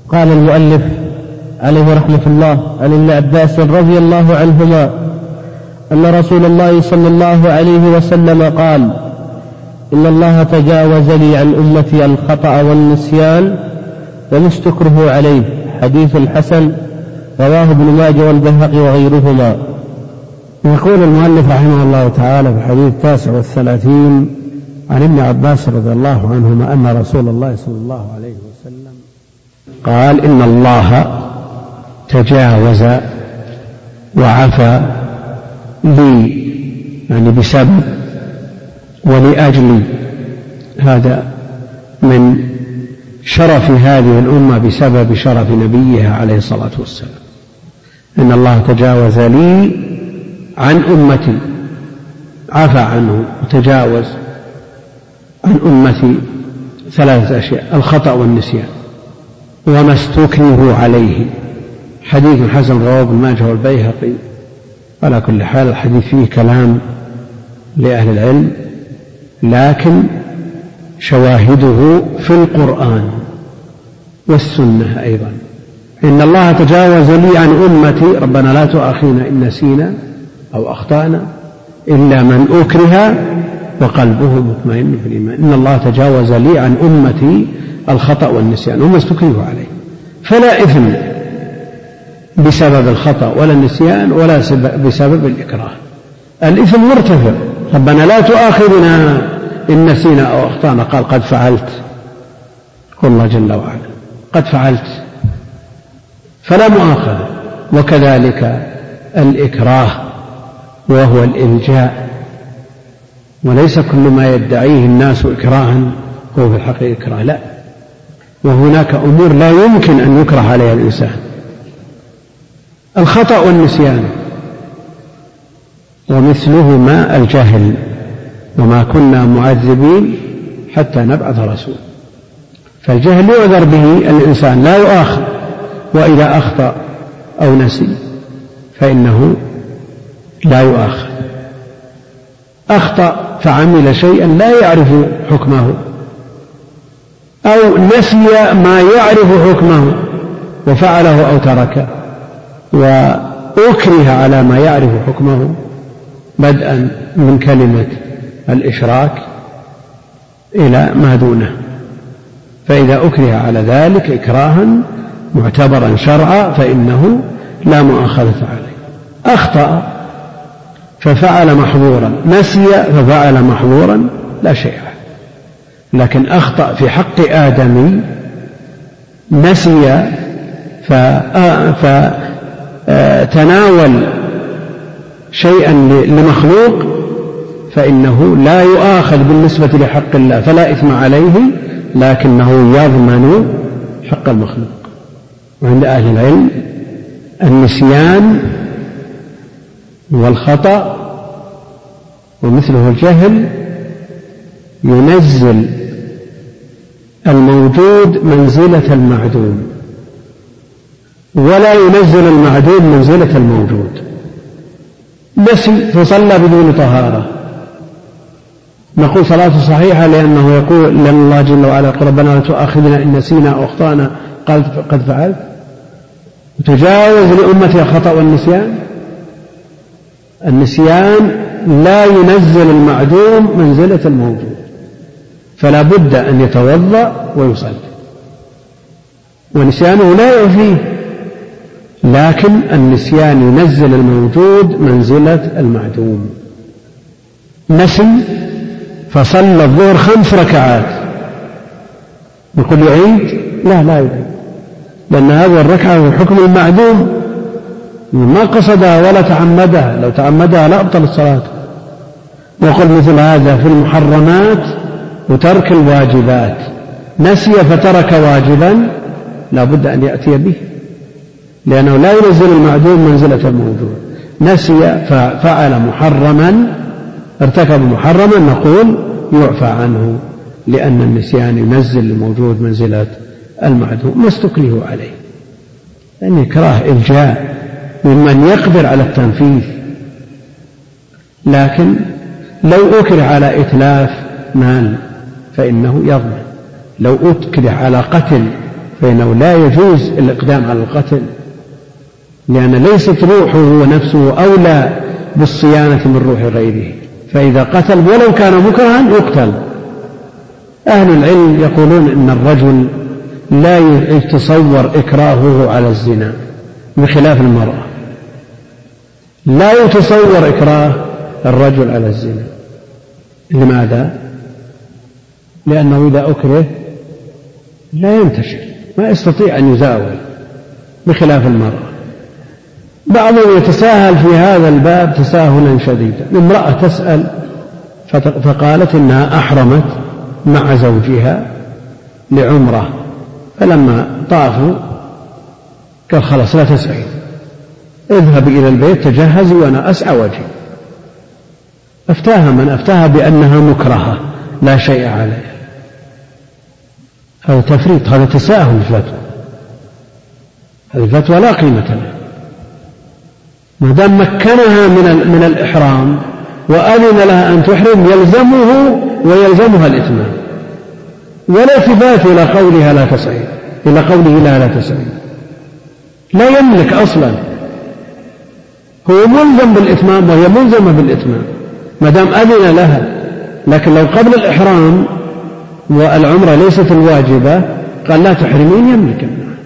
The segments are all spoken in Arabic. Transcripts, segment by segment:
قال المؤلف عليه رحمة الله: عن ابن عباس رضي الله عنهما أن رسول الله صلى الله عليه وسلم قال: إن الله تجاوز لي عن أمتي الخطأ والنسيان وما استكرهوا عليه. حديث حسن رواه ابن ماجه والبيهقي وغيرهما. يقول المؤلف رحمه الله تعالى في الحديث 39 عن ابن عباس رضي الله عنهما أن رسول الله صلى الله عليه وسلم قال: إن الله تجاوز وعفى لي، يعني بسبب ولأجلي. هذا من شرف هذه الأمة بسبب شرف نبيها عليه الصلاة والسلام. إن الله تجاوز لي عن أمتي، عفى عنه وتجاوز عن أمتي 3 أشياء: الخطأ والنسيان وما استكرهوا عليه. حديث حسن رواه ابن ماجه والبيهقي. على كل حال الحديث فيه كلام لأهل العلم، لكن شواهده في القرآن والسنة أيضا. إن الله تجاوز لي عن أمتي، ربنا لا تؤاخذنا إن نسينا أو أخطأنا إلا من أكره وقلبه مطمئن بالإيمان. إن الله تجاوز لي عن أمتي الخطأ والنسيان وما استكرهوا عليه. فلا إثم بسبب الخطأ ولا النسيان ولا بسبب الإكراه. الإثم مرتفع. ربنا لا تؤاخذنا إن نسينا أو أخطأنا، قال: قد فعلت. قل الله جل وعلا: قد فعلت، فلا مؤاخذة. وكذلك الإكراه وهو الإلجاء، وليس كل ما يدعيه الناس إكراها هو في الحقيقة إكراه، لا. وهناك أمور لا يمكن أن يكره عليها الإنسان. الخطأ والنسيان ومثلهما الجهل، وما كنا معذبين حتى نبعث رسول. فالجهل يعذر به الإنسان، لا يؤاخذ. وإذا أخطأ أو نسي فإنه لا يؤاخذ. أخطأ فعمل شيئا لا يعرف حكمه، أو نسي ما يعرف حكمه وفعله أو تركه، وأكره على ما يعرف حكمه، بدءا من كلمة الإشراك إلى ما دونه. فإذا أكره على ذلك إكراها معتبرا شرعا فإنه لا مؤاخذة عليه. أخطأ ففعل محظورا، نسي ففعل محظورا، لا شيء عليه. لكن أخطأ في حق آدمي، نسي فتناول شيئا لمخلوق، فإنه لا يؤاخذ بالنسبة لحق الله، فلا إثم عليه، لكنه يضمن حق المخلوق. وعند أهل العلم النسيان والخطأ ومثله الجهل ينزل الموجود منزلة المعدوم، ولا ينزل المعدوم منزلة الموجود. نسي فصلى بدون طهارة، نقول صلاته صحيحة، لأنه يقول: لأن الله جل وعلا يقول: ربنا لا تؤاخذنا إن نسينا أو أخطأنا، قال: قد فعلت. وتجاوز لأمتي الخطأ والنسيان. النسيان لا ينزل المعدوم منزلة الموجود، فلا بد أن يتوضأ ويصلي، ونسيانه لا يعفيه. لكن النسيان ينزل الموجود منزلة المعدوم. نسي فصلى الظهر 5 ركعات، نقول يعيد؟ لا يعيد، لأن هذه الركعة هو حكم المعدوم، ما قصدها ولا تعمدها. لو تعمدها لا أبطل الصلاة. نقول مثل هذا في المحرمات وترك الواجبات. نسي فترك واجبا لا بد أن يأتي به، لأنه لا ينزل المعدوم منزلة الموجود. نسي ففعل محرما، ارتكب محرما، نقول يعفى عنه، لأن النسيان ينزل الموجود منزلة المعدوم ما استكره عليه. لأن إكراه إلجاء ممن يقدر على التنفيذ. لكن لو أكره على إتلاف مال فإنه يضمن، لو أكره على قتل فإنه لا يجوز الإقدام على القتل، لأن ليست روحه ونفسه أولى بالصيانة من روح غيره، فإذا قتل ولو كان مكرها يقتل. أهل العلم يقولون إن الرجل لا يتصور إكراهه على الزنا بخلاف المرأة، لا يتصور إكراه الرجل على الزنا. لماذا؟ لأنه إذا أكره لا ينتشر، ما يستطيع أن يزاول بخلاف المرأة. بعضهم يتساهل في هذا الباب تساهلا شديدا. امرأة تسأل فقالت إنها أحرمت مع زوجها لعمرة، فلما طافوا قال خلاص لا تسعي، اذهب إلى البيت تجهزي وأنا أسعى وجهي. أفتاها من أفتاها بأنها مكرهة لا شيء عليها. هذا تفريط، هذا تساهل الفتوى، هذه الفتوى لا قيمة لها. ما دام مكنها من الإحرام وأذن لها أن تحرم يلزمه ويلزمها الإتمام، ولا التفات إلى قولها لا تسعي، إلى قوله لا تسعي. لا يملك أصلا، هو ملزم بالإتمام وهي ملزمة بالإتمام ما دام أذن لها. لكن لو قبل الإحرام والعمرة ليست الواجبة قال لا تحرمين يملك منها.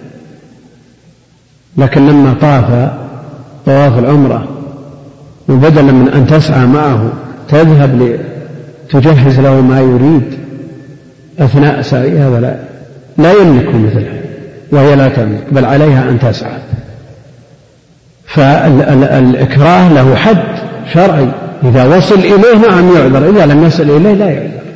لكن لما طاف طواف العمرة وبدلا من أن تسعى معه تذهب لتجهز له ما يريد أثناء سعي، هذا لا يملك مثلها، وهي لا تملك بل عليها أن تسعى. فالإكراه له حد شرعي، إذا وصل إليه نعم يعذر، إذا لم يصل إليه لا يعذر.